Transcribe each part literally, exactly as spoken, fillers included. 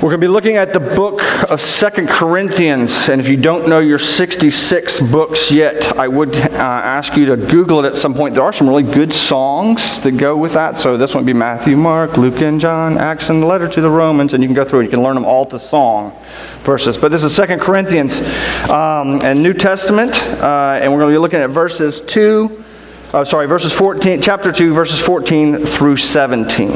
We're going to be looking at the book of Second Corinthians, and if you don't know your sixty-six books yet, I would uh, ask you to Google it at some point. There are some really good songs that go with that, so this one would be Matthew, Mark, Luke, and John, Acts, and the letter to the Romans, and you can go through it. You can learn them all to song verses. But this is Second Corinthians um, and New Testament, uh, and we're going to be looking at verses two, uh, sorry, verses fourteen, chapter two, verses fourteen through seventeen.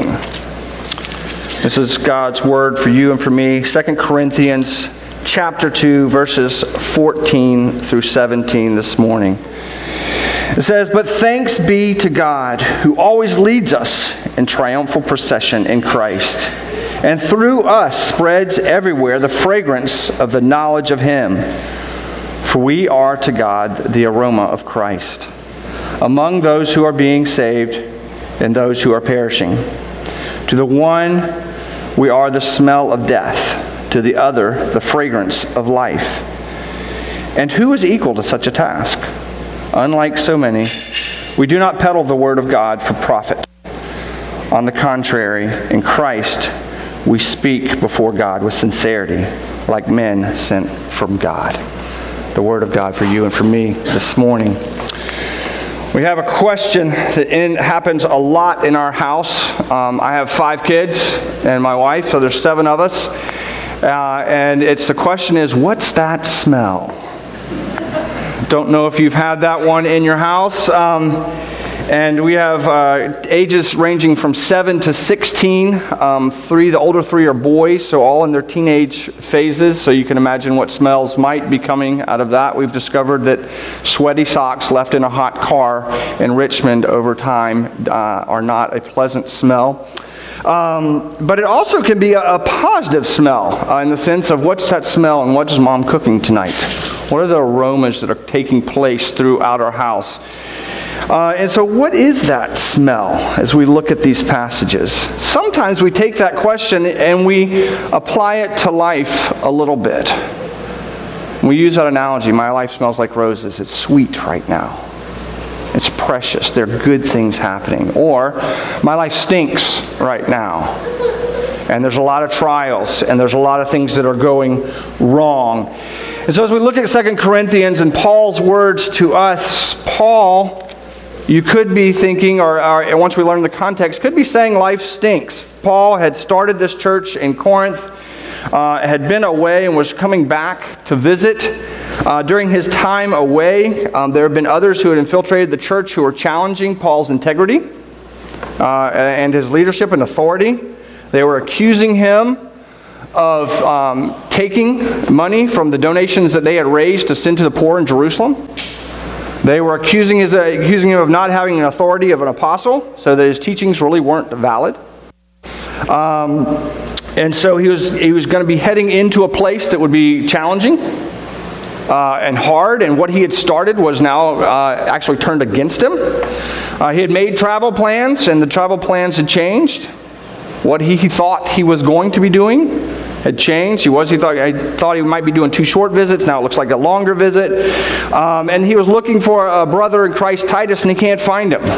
This is God's word for you and for me. Second Corinthians chapter two, verses fourteen through seventeen this morning. It says, "But thanks be to God, who always leads us in triumphal procession in Christ, and through us spreads everywhere the fragrance of the knowledge of Him. For we are to God the aroma of Christ, among those who are being saved and those who are perishing. To the one we are the smell of death, to the other the fragrance of life. And who is equal to such a task? Unlike so many, we do not peddle the word of God for profit. On the contrary, in Christ we speak before God with sincerity, like men sent from God." The word of God for you and for me this morning. We have a question that in, happens a lot in our house. Um, I have five kids and my wife, so there's seven of us. Uh, and it's the question is, what's that smell? Don't know if you've had that one in your house. Um, and we have uh, ages ranging from seven to sixteen. Um, three, the older three are boys, so all in their teenage phases. So you can imagine what smells might be coming out of that. We've discovered that sweaty socks left in a hot car in Richmond over time uh, are not a pleasant smell. Um, but it also can be a, a positive smell uh, in the sense of what's that smell and what is Mom cooking tonight? What are the aromas that are taking place throughout our house? Uh, and so what is that smell as we look at these passages? Sometimes we take that question and we apply it to life a little bit. We use that analogy, my life smells like roses. It's sweet right now. It's precious. There are good things happening. Or, my life stinks right now. And there's a lot of trials and there's a lot of things that are going wrong. And so as we look at Second Corinthians and Paul's words to us, Paul, you could be thinking, or, or once we learn the context, could be saying life stinks. Paul had started this church in Corinth, uh, had been away and was coming back to visit. Uh, during his time away, um, there have been others who had infiltrated the church who were challenging Paul's integrity uh, and his leadership and authority. They were accusing him of um, taking money from the donations that they had raised to send to the poor in Jerusalem. They were accusing, his, uh, accusing him of not having an authority of an apostle, so that his teachings really weren't valid. Um, and so he was he was going to be heading into a place that would be challenging uh, and hard, and what he had started was now uh, actually turned against him. Uh, he had made travel plans, and the travel plans had changed. What he, he thought he was going to be doing had changed. He was. He thought. I thought he might be doing two short visits. Now it looks like a longer visit. Um, and he was looking for a brother in Christ, Titus, and he can't find him.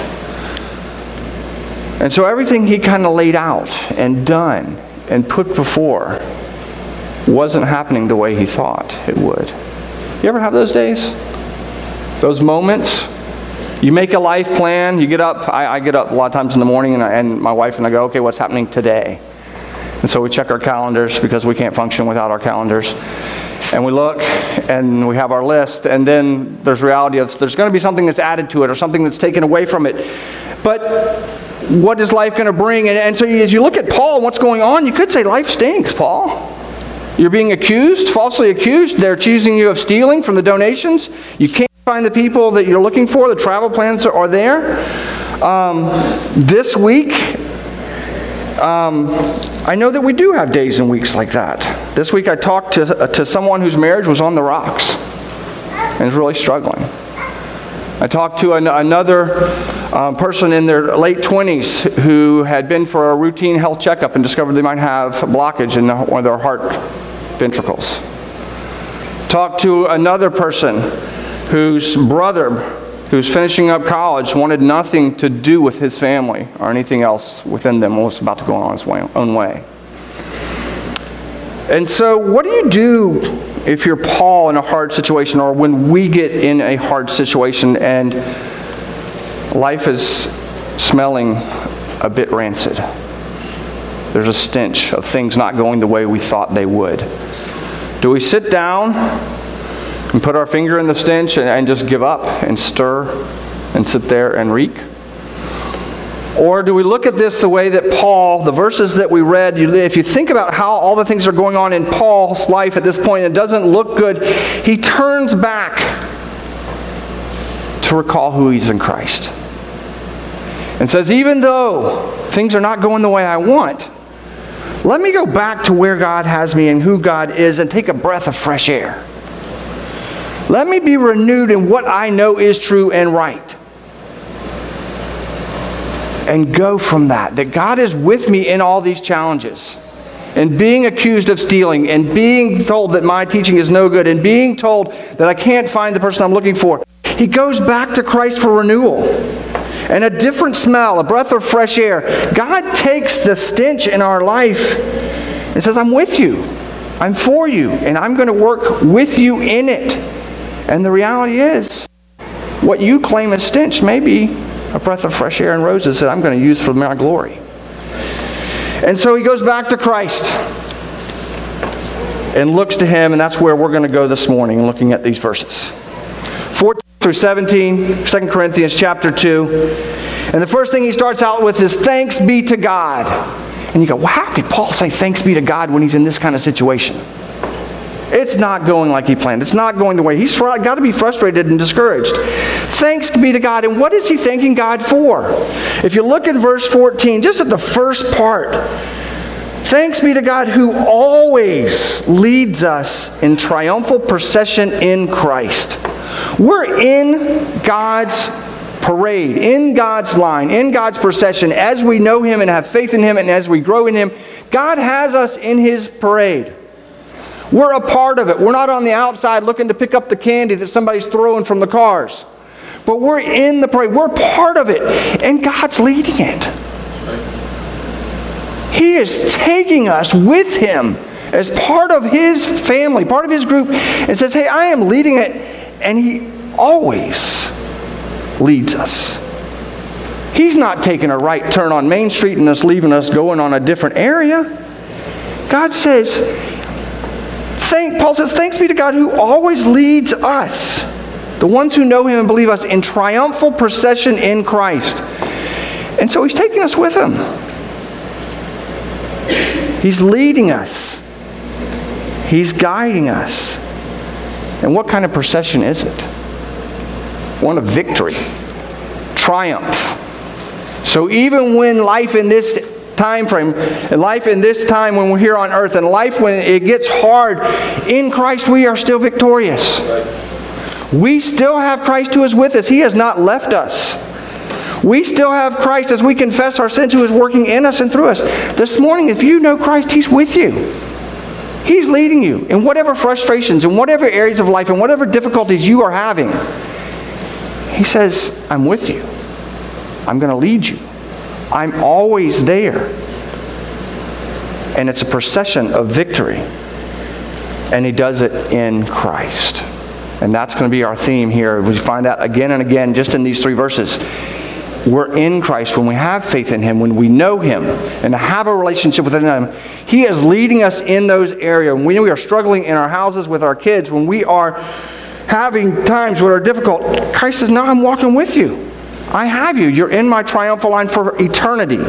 And so everything he kind of laid out and done and put before wasn't happening the way he thought it would. You ever have those days? Those moments? You make a life plan. You get up. I, I get up a lot of times in the morning, and, I, and my wife and I go, "Okay, what's happening today?" And so we check our calendars because we can't function without our calendars. And we look and we have our list, and then there's reality of there's going to be something that's added to it or something that's taken away from it. But what is life going to bring? And, and so as you look at Paul and what's going on, you could say life stinks, Paul. You're being accused, falsely accused. They're accusing you of stealing from the donations. You can't find the people that you're looking for. The travel plans are there. Um, this week, Um, I know that we do have days and weeks like that. This week I talked to uh, to someone whose marriage was on the rocks and is really struggling. I talked to an, another uh, person in their late twenties who had been for a routine health checkup and discovered they might have a blockage in the, one of their heart ventricles. Talked to another person whose brother, who's finishing up college, wanted nothing to do with his family or anything else within them, was about to go on his way, own way. And so what do you do if you're Paul in a hard situation, or when we get in a hard situation and life is smelling a bit rancid? There's a stench of things not going the way we thought they would. Do we sit down and put our finger in the stench and, and just give up and stir and sit there and reek? Or do we look at this the way that Paul, the verses that we read, you, if you think about how all the things are going on in Paul's life at this point, it doesn't look good. He turns back to recall who he's in Christ. And says, even though things are not going the way I want, let me go back to where God has me and who God is and take a breath of fresh air. Let me be renewed in what I know is true and right. And go from that. That God is with me in all these challenges. And being accused of stealing. And being told that my teaching is no good. And being told that I can't find the person I'm looking for. He goes back to Christ for renewal. And a different smell. A breath of fresh air. God takes the stench in our life and says, I'm with you. I'm for you. And I'm going to work with you in it. And the reality is, what you claim as stench may be a breath of fresh air and roses that I'm going to use for my glory. And so he goes back to Christ and looks to him, and that's where we're going to go this morning, looking at these verses. fourteen through seventeen, Second Corinthians chapter two. And the first thing he starts out with is, thanks be to God. And you go, well, how could Paul say thanks be to God when he's in this kind of situation? It's not going like he planned. It's not going the way. He's got to be frustrated and discouraged. Thanks be to God. And what is he thanking God for? If you look in verse fourteen, just at the first part, thanks be to God who always leads us in triumphal procession in Christ. We're in God's parade, in God's line, in God's procession. As we know him and have faith in him and as we grow in him, God has us in his parade. We're a part of it. We're not on the outside looking to pick up the candy that somebody's throwing from the cars. But we're in the parade. We're part of it. And God's leading it. He is taking us with him as part of his family, part of his group, and says, hey, I am leading it. And he always leads us. He's not taking a right turn on Main Street and us leaving us going on a different area. God says, Thank, Paul says, thanks be to God who always leads us, the ones who know him and believe us, in triumphal procession in Christ. And so he's taking us with him. He's leading us. He's guiding us. And what kind of procession is it? One of victory, triumph. So even when life in this time frame, and life in this time when we're here on earth, and life when it gets hard, in Christ we are still victorious. We still have Christ who is with us. He has not left us. We still have Christ as we confess our sins, who is working in us and through us. This morning, if you know Christ, he's with you. He's leading you in whatever frustrations, in whatever areas of life, in whatever difficulties you are having. He says, I'm with you. I'm going to lead you. I'm always there. And it's a procession of victory. And he does it in Christ. And that's going to be our theme here. We find that again and again just in these three verses. We're in Christ when we have faith in him, when we know him, and have a relationship with him. He is leading us in those areas. When we are struggling in our houses with our kids, when we are having times that are difficult, Christ says, no, I'm walking with you. I have you. You're in my triumphal line for eternity.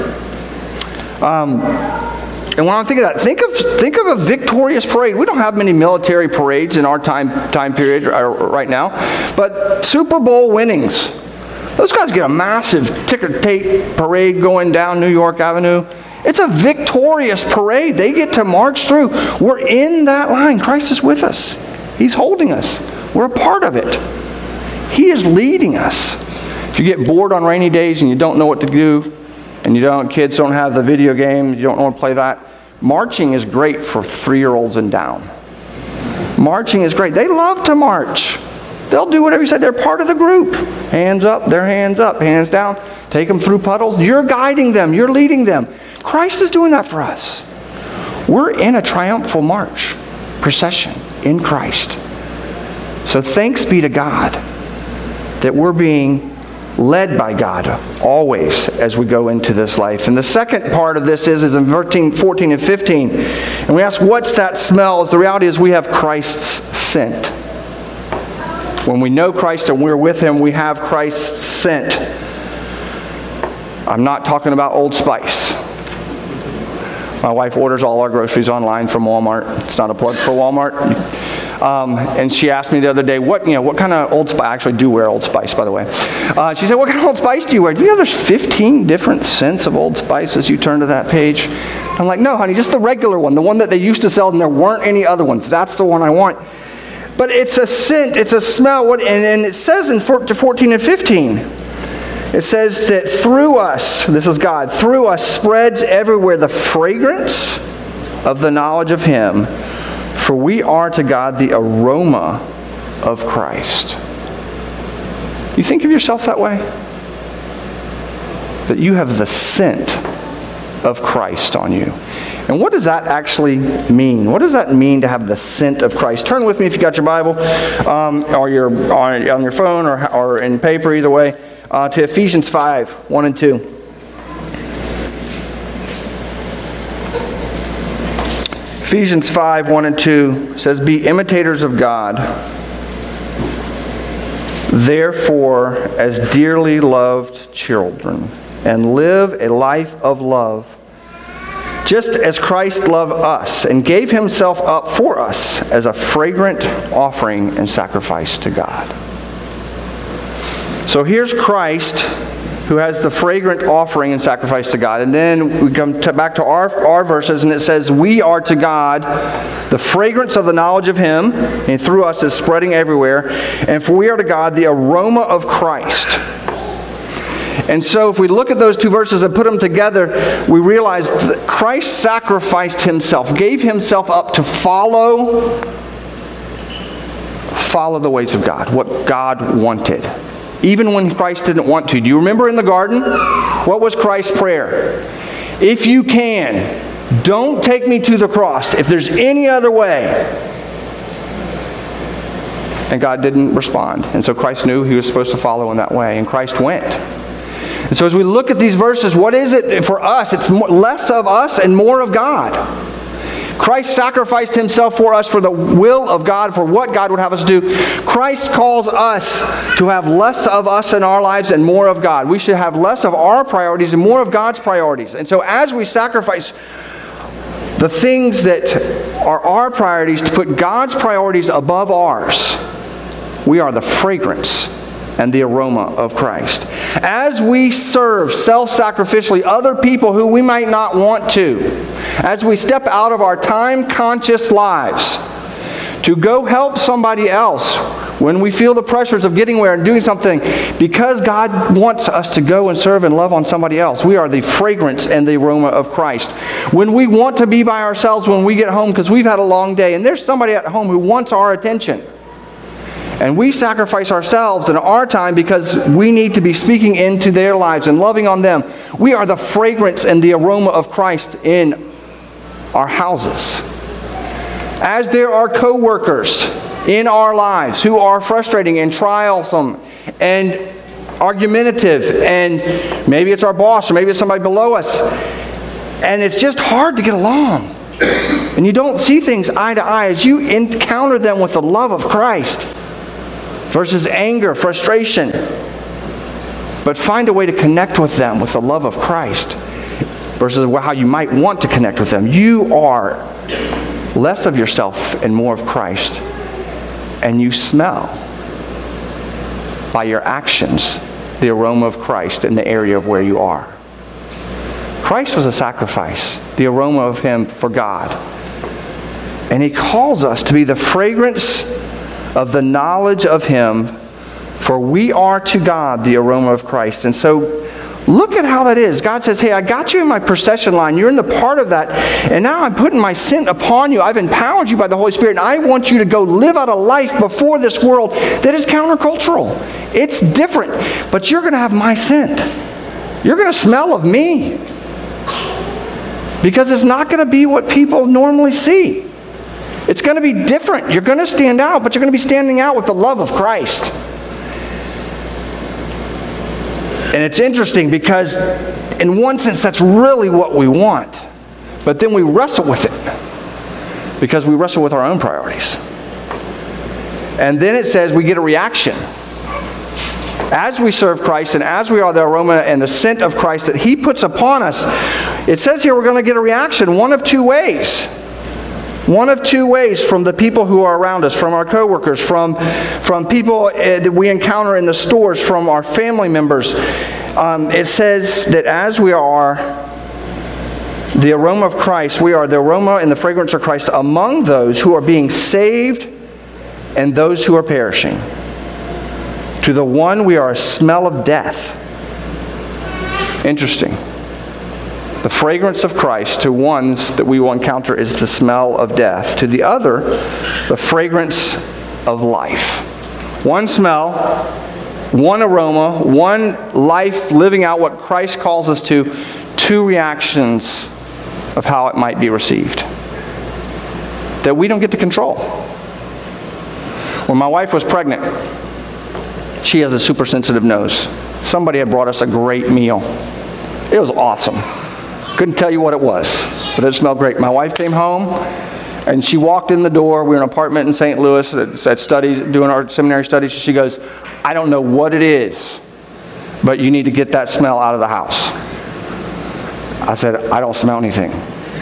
Um, and when I'm thinking of that, think of think of a victorious parade. We don't have many military parades in our time time period right now, but Super Bowl winnings. Those guys get a massive ticker tape parade going down New York Avenue. It's a victorious parade. They get to march through. We're in that line. Christ is with us. He's holding us. We're a part of it. He is leading us. If you get bored on rainy days and you don't know what to do, and you don't, kids don't have the video game, you don't know how to play that, marching is great for three-year-olds and down. Marching is great. They love to march. They'll do whatever you say. They're part of the group. Hands up, their hands up, hands down. Take them through puddles. You're guiding them. You're leading them. Christ is doing that for us. We're in a triumphal march, procession in Christ. So thanks be to God that we're being led by God always as we go into this life. And the second part of this is, is in thirteen, fourteen, and fifteen. And we ask, what's that smell? The reality is we have Christ's scent. When we know Christ and we're with Him, we have Christ's scent. I'm not talking about Old Spice. My wife orders all our groceries online from Walmart. It's not a plug for Walmart. Um, and she asked me the other day, what you know, what kind of Old Spice? I actually do wear Old Spice, by the way. Uh, she said, what kind of Old Spice do you wear? Do you know there's fifteen different scents of Old Spice as you turn to that page? I'm like, no, honey, just the regular one, the one that they used to sell and there weren't any other ones. That's the one I want. But it's a scent, it's a smell. What, and, and it says in fourteen and fifteen, it says that through us, this is God, through us spreads everywhere the fragrance of the knowledge of Him. For we are to God the aroma of Christ. You think of yourself that way? That you have the scent of Christ on you. And what does that actually mean? What does that mean to have the scent of Christ? Turn with me if you got your Bible, um, or your on, on your phone, or or in paper, either way, uh, to Ephesians five, one and two. Ephesians five, one and two says, be imitators of God, therefore, as dearly loved children, and live a life of love, just as Christ loved us and gave Himself up for us as a fragrant offering and sacrifice to God. So here's Christ, who has the fragrant offering and sacrifice to God. And then we come to, back to our, our verses, and it says, we are to God the fragrance of the knowledge of Him, and through us is spreading everywhere. And for we are to God the aroma of Christ. And so if we look at those two verses and put them together, we realize that Christ sacrificed Himself, gave Himself up to follow, follow the ways of God, what God wanted. Even when Christ didn't want to. Do you remember in the garden? What was Christ's prayer? If you can, don't take me to the cross. If there's any other way. And God didn't respond. And so Christ knew He was supposed to follow in that way. And Christ went. And so as we look at these verses, what is it for us? It's more, less of us and more of God. Christ sacrificed Himself for us for the will of God, for what God would have us do. Christ calls us to have less of us in our lives and more of God. We should have less of our priorities and more of God's priorities. And so as we sacrifice the things that are our priorities to put God's priorities above ours, we are the fragrance and the aroma of Christ. As we serve self-sacrificially other people who we might not want to, as we step out of our time-conscious lives to go help somebody else when we feel the pressures of getting there and doing something because God wants us to go and serve and love on somebody else, we are the fragrance and the aroma of Christ. When we want to be by ourselves when we get home because we've had a long day and there's somebody at home who wants our attention, and we sacrifice ourselves and our time because we need to be speaking into their lives and loving on them, we are the fragrance and the aroma of Christ in our houses. As there are co-workers in our lives who are frustrating and trialsome and argumentative, and maybe it's our boss or maybe it's somebody below us, and it's just hard to get along, and you don't see things eye to eye, as you encounter them with the love of Christ versus anger, frustration. But find a way to connect with them with the love of Christ versus how you might want to connect with them. You are less of yourself and more of Christ. And you smell by your actions the aroma of Christ in the area of where you are. Christ was a sacrifice, the aroma of Him for God. And He calls us to be the fragrance of the knowledge of Him, for we are to God the aroma of Christ. And so look at how that is. God says, hey, I got you in my procession line. You're in the part of that. And now I'm putting my scent upon you. I've empowered you by the Holy Spirit. And I want you to go live out a life before this world that is countercultural. It's different. But you're going to have my scent. You're going to smell of me. Because it's not going to be what people normally see. It's going to be different. You're going to stand out, but you're going to be standing out with the love of Christ. And it's interesting because in one sense that's really what we want. But then we wrestle with it because we wrestle with our own priorities. And then it says we get a reaction. As we serve Christ and as we are the aroma and the scent of Christ that He puts upon us, it says here we're going to get a reaction one of two ways. One of two ways from the people who are around us, from our coworkers, from, from people uh, that we encounter in the stores, from our family members. Um, it says that as we are the aroma of Christ, we are the aroma and the fragrance of Christ among those who are being saved and those who are perishing. To the one we are a smell of death. Interesting. The fragrance of Christ to ones that we will encounter is the smell of death. To the other, the fragrance of life. One smell, one aroma, one life living out what Christ calls us to, two reactions of how it might be received that we don't get to control. When my wife was pregnant, she has a super sensitive nose. Somebody had brought us a great meal. It was awesome. Couldn't tell you what it was, but it smelled great. My wife came home, and she walked in the door. We were in an apartment in Saint Louis at, at studies, doing our seminary studies. She goes, I don't know what it is, but you need to get that smell out of the house. I said, I don't smell anything.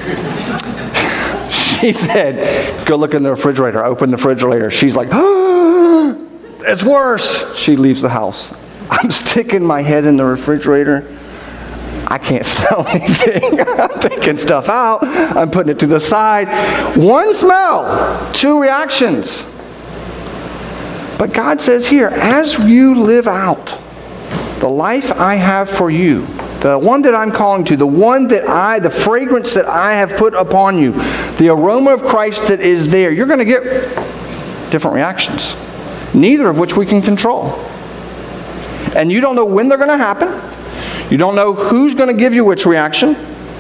She said, go look in the refrigerator. I opened the refrigerator. She's like, oh, it's worse. She leaves the house. I'm sticking my head in the refrigerator. I can't smell anything. I'm taking stuff out. I'm putting it to the side. One smell, two reactions. But God says here, as you live out the life I have for you, the one that I'm calling to, the one that I, the fragrance that I have put upon you, the aroma of Christ that is there, you're going to get different reactions, neither of which we can control. And you don't know when they're going to happen. You don't know who's going to give you which reaction.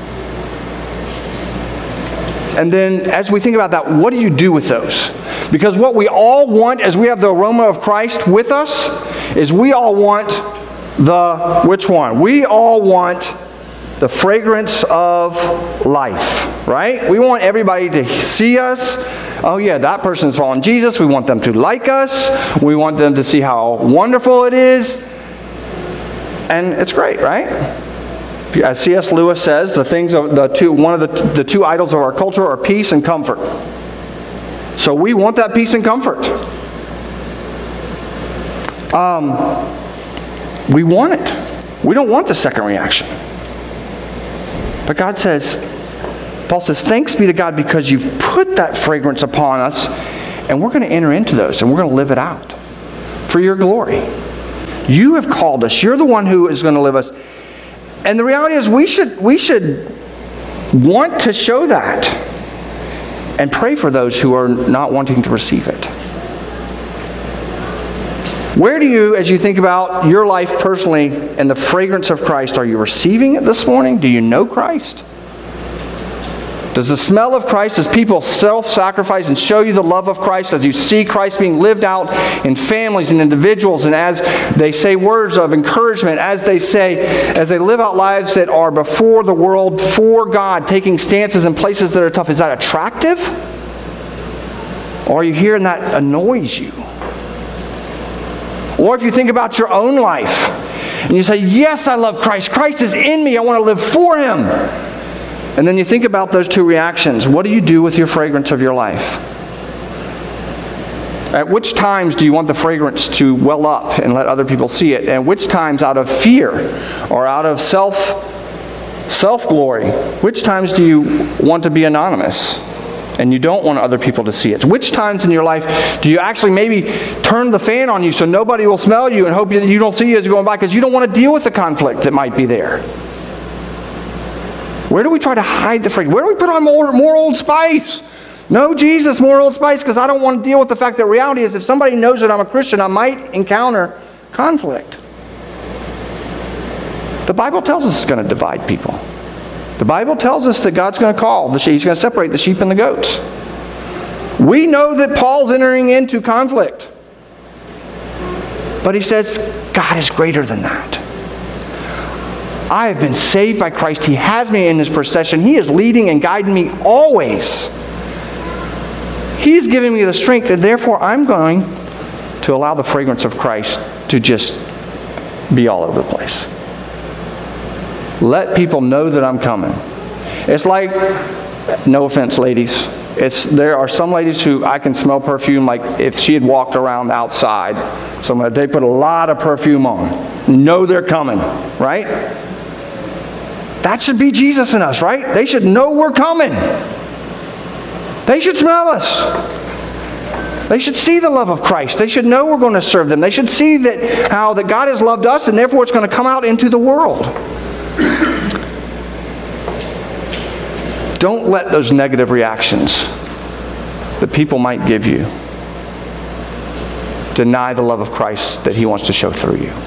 And then as we think about that, what do you do with those? Because what we all want as we have the aroma of Christ with us is we all want the, which one? We all want the fragrance of life, right? We want everybody to see us. Oh yeah, that person's following Jesus. We want them to like us. We want them to see how wonderful it is. And it's great, right? As C S Lewis says, the things of the two, one of the, the two idols of our culture are peace and comfort. So we want that peace and comfort. Um, we want it. We don't want the second reaction. But God says, Paul says, thanks be to God because you've put that fragrance upon us, and we're going to enter into those, and we're going to live it out for your glory. You have called us. You're the one who is going to live us. And the reality is we should, we should want to show that and pray for those who are not wanting to receive it. Where do you, as you think about your life personally and the fragrance of Christ, are you receiving it this morning? Do you know Christ? Does the smell of Christ, as people self-sacrifice and show you the love of Christ, as you see Christ being lived out in families and individuals, and as they say words of encouragement, as they say, as they live out lives that are before the world, for God, taking stances in places that are tough, is that attractive? Or are you hearing that annoys you? Or if you think about your own life, and you say, yes, I love Christ. Christ is in me. I want to live for Him. And then you think about those two reactions. What do you do with your fragrance of your life? At which times do you want the fragrance to well up and let other people see it? And which times out of fear or out of self, self-glory? Which times do you want to be anonymous and you don't want other people to see it? Which times in your life do you actually maybe turn the fan on you so nobody will smell you and hope you, you don't see you as you're going by because you don't want to deal with the conflict that might be there? Where do we try to hide the fragrance? Where do we put on more, more Old Spice? No, Jesus, more Old Spice, because I don't want to deal with the fact that reality is if somebody knows that I'm a Christian, I might encounter conflict. The Bible tells us it's going to divide people. The Bible tells us that God's going to call the sheep. He's going to separate the sheep and the goats. We know that Paul's entering into conflict. But he says, God is greater than that. I have been saved by Christ. He has me in his procession. He is leading and guiding me always. He's giving me the strength, and therefore I'm going to allow the fragrance of Christ to just be all over the place. Let people know that I'm coming. It's like, no offense, ladies. It's there are some ladies who I can smell perfume like if she had walked around outside. So they put a lot of perfume on. Know they're coming, right? That should be Jesus in us, right? They should know we're coming. They should smell us. They should see the love of Christ. They should know we're going to serve them. They should see that how that God has loved us, and therefore it's going to come out into the world. Don't let those negative reactions that people might give you deny the love of Christ that he wants to show through you.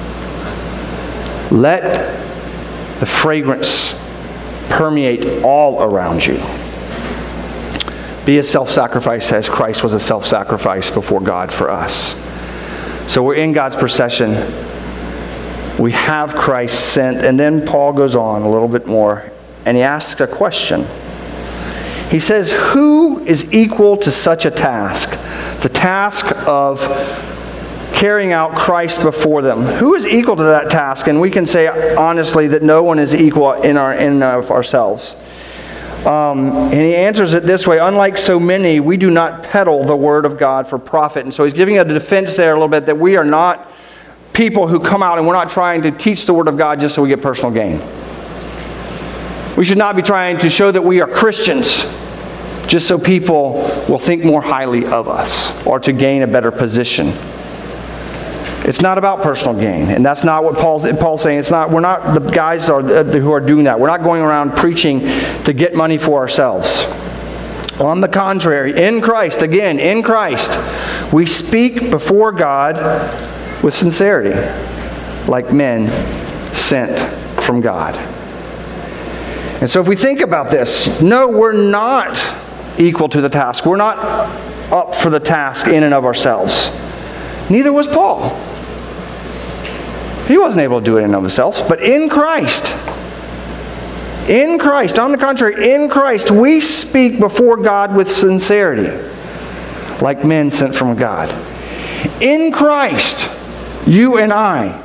Let the fragrance permeate all around you. Be a self-sacrifice as Christ was a self-sacrifice before God for us. So we're in God's procession. We have Christ sent. And then Paul goes on a little bit more, and he asks a question. He says, who is equal to such a task? The task of carrying out Christ before them. Who is equal to that task? And we can say honestly that no one is equal in our in of ourselves. Um, and he answers it this way: unlike so many, we do not peddle the word of God for profit. And so he's giving a defense there a little bit that we are not people who come out and we're not trying to teach the word of God just so we get personal gain. We should not be trying to show that we are Christians just so people will think more highly of us or to gain a better position. It's not about personal gain, and that's not what Paul's, Paul's saying. It's not. We're not the guys are, who are doing that. We're not going around preaching to get money for ourselves. On the contrary, in Christ, again, in Christ, we speak before God with sincerity, like men sent from God. And so if we think about this, no, we're not equal to the task. We're not up for the task in and of ourselves. Neither was Paul. He wasn't able to do it in and of himself. But in Christ, in Christ, on the contrary, in Christ, we speak before God with sincerity, like men sent from God. In Christ, you and I,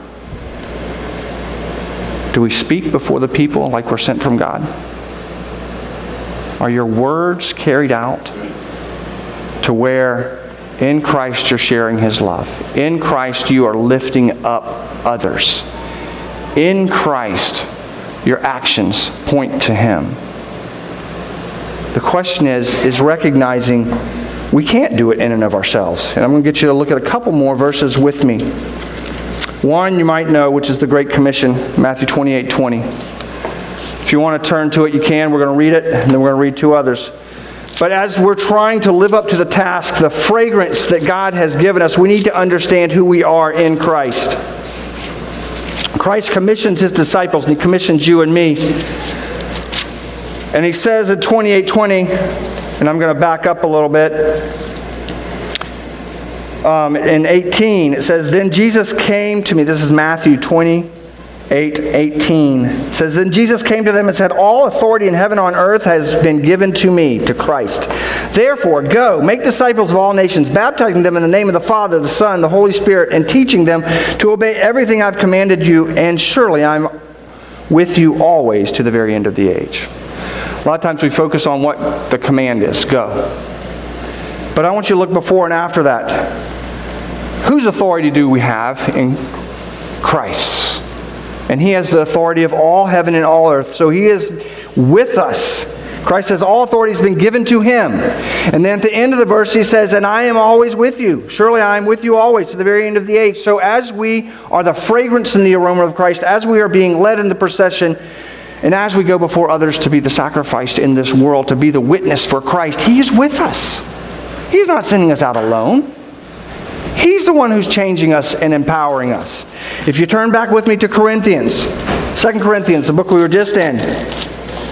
do we speak before the people like we're sent from God? Are your words carried out to where in Christ you're sharing his love? In Christ you are lifting up others. In Christ your actions point to him. The question is, is recognizing we can't do it in and of ourselves. And I'm going to get you to look at a couple more verses with me. One you might know, which is the Great Commission, Matthew twenty-eight twenty. If you want to turn to it, you can. We're going to read it, and then we're going to read two others. But as we're trying to live up to the task, the fragrance that God has given us, we need to understand who we are in Christ. Christ commissions his disciples, and he commissions you and me. And he says in twenty-eight twenty, and I'm going to back up a little bit. Um, in eighteen, it says, then Jesus came to me. This is Matthew twenty-eight eighteen. It says, then Jesus came to them and said, all authority in heaven and on earth has been given to me, to Christ. Therefore, go, make disciples of all nations, baptizing them in the name of the Father, the Son, and the Holy Spirit, and teaching them to obey everything I've commanded you, and surely I'm with you always to the very end of the age. A lot of times we focus on what the command is, go. But I want you to look before and after that. Whose authority do we have? In Christ's. And he has the authority of all heaven and all earth. So he is with us. Christ says all authority has been given to him. And then at the end of the verse he says, and I am always with you. Surely I am with you always to the very end of the age. So as we are the fragrance and the aroma of Christ, as we are being led in the procession, and as we go before others to be the sacrifice in this world, to be the witness for Christ, he is with us. He's not sending us out alone. He's the one who's changing us and empowering us. If you turn back with me to Corinthians, Second Corinthians, the book we were just in.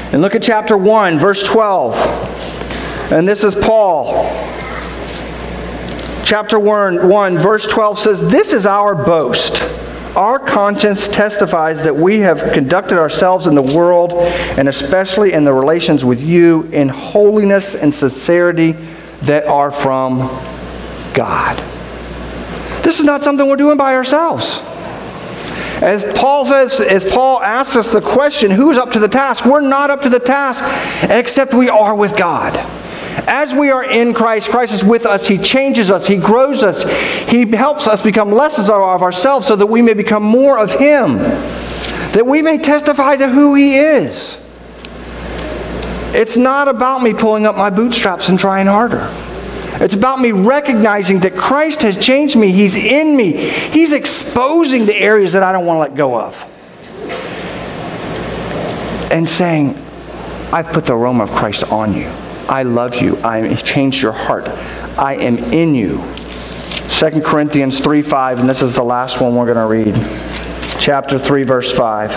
And look at chapter one, verse twelve. And this is Paul. Chapter one, verse twelve says, "This is our boast. Our conscience testifies that we have conducted ourselves in the world, and especially in the relations with you, in holiness and sincerity that are from God." This is not something we're doing by ourselves. As Paul says, as Paul asks us the question, who's up to the task? We're not up to the task, except we are with God. As we are in Christ, Christ is with us. He changes us. He grows us. He helps us become less of ourselves so that we may become more of Him, that we may testify to who He is. It's not about me pulling up my bootstraps and trying harder. It's about me recognizing that Christ has changed me. He's in me. He's exposing the areas that I don't want to let go of. And saying, I've put the aroma of Christ on you. I love you. I changed your heart. I am in you. Second Corinthians three five, and this is the last one we're going to read. Chapter three, verse five.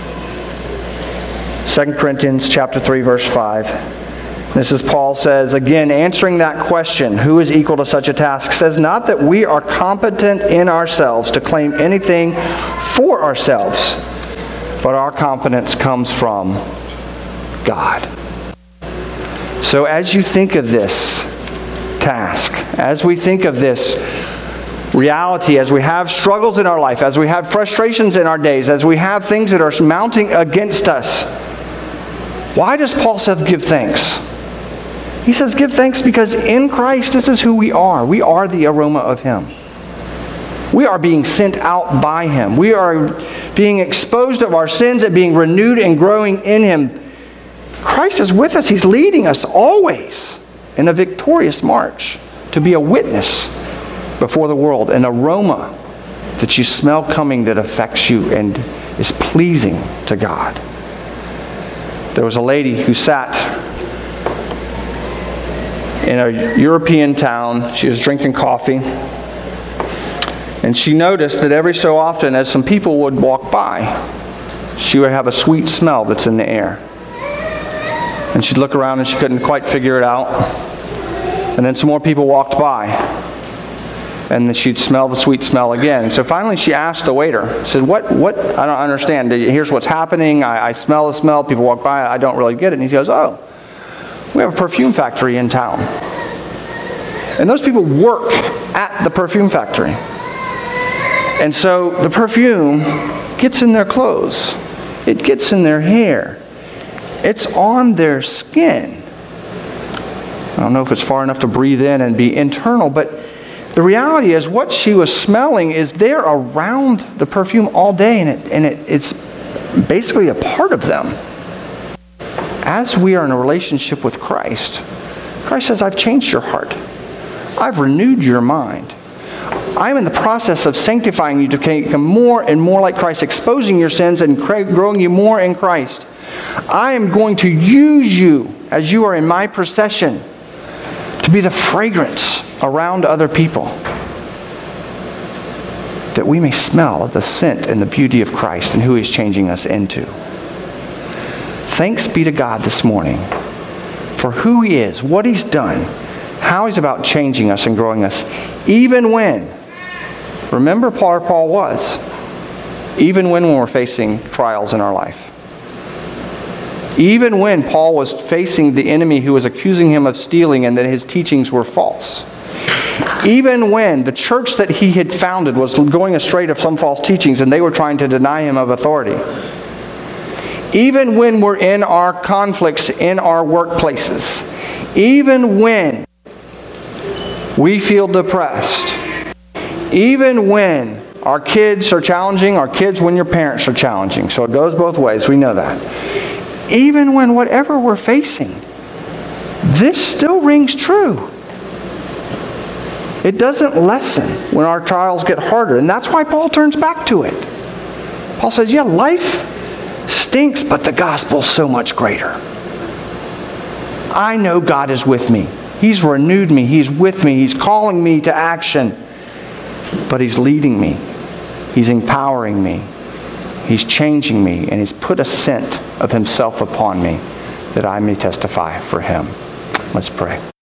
Second Corinthians chapter three, verse five. This is Paul says, again, answering that question, who is equal to such a task, says not that we are competent in ourselves to claim anything for ourselves, but our competence comes from God. So as you think of this task, as we think of this reality, as we have struggles in our life, as we have frustrations in our days, as we have things that are mounting against us, why does Paul say give thanks? He says give thanks because in Christ, this is who we are. We are the aroma of Him. We are being sent out by Him. We are being exposed of our sins and being renewed and growing in Him. Christ is with us. He's leading us always in a victorious march to be a witness before the world, an aroma that you smell coming that affects you and is pleasing to God. There was a lady who sat in a European town. She was drinking coffee, and she noticed that every so often as some people would walk by, she would have a sweet smell that's in the air. And she'd look around and she couldn't quite figure it out. And then some more people walked by. And then she'd smell the sweet smell again. So finally she asked the waiter, said, what, what, I don't understand. Here's what's happening. I, I smell the smell. People walk by. I don't really get it. And he goes, oh, we have a perfume factory in town. And those people work at the perfume factory. And so the perfume gets in their clothes. It gets in their hair. It's on their skin. I don't know if it's far enough to breathe in and be internal, but the reality is what she was smelling is there around the perfume all day, and, it, and it, it's basically a part of them. As we are in a relationship with Christ, Christ says, I've changed your heart. I've renewed your mind. I'm in the process of sanctifying you to become more and more like Christ, exposing your sins and growing you more in Christ. I am going to use you as you are in my procession to be the fragrance around other people, that we may smell the scent and the beauty of Christ and who He's changing us into. Thanks be to God this morning for who He is, what He's done, how He's about changing us and growing us, even when, remember Paul, Paul was, even when we're facing trials in our life. Even when Paul was facing the enemy who was accusing him of stealing and that his teachings were false. Even when the church that he had founded was going astray to some false teachings and they were trying to deny him of authority. Even when we're in our conflicts in our workplaces. Even when we feel depressed. Even when our kids are challenging, our kids when your parents are challenging. So it goes both ways, we know that. Even when whatever we're facing, this still rings true. It doesn't lessen when our trials get harder. And that's why Paul turns back to it. Paul says, yeah, life stinks, but the gospel's so much greater. I know God is with me. He's renewed me. He's with me. He's calling me to action. But He's leading me. He's empowering me. He's changing me, and He's put a scent of Himself upon me that I may testify for him. Let's pray.